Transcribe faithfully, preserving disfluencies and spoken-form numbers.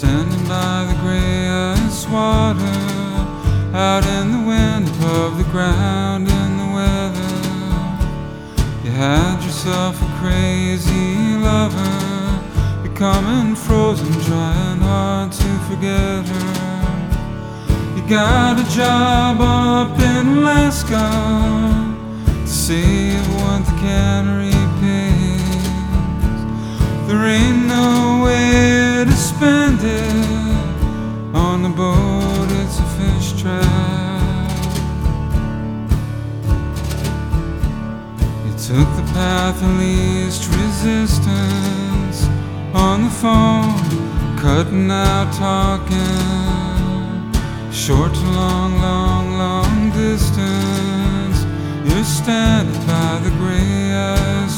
standing by the gray ice water, out in the wind, above the ground in the weather. You had yourself a crazy lover, becoming frozen, trying hard to forget her. You got a job up in Alaska to save what the cannery pays. There ain't no way to spend it on the boat, it's a fish trap. You took the path of least resistance, on the phone, cutting out talking, short to long, long, long distance. You're standing by the gray ice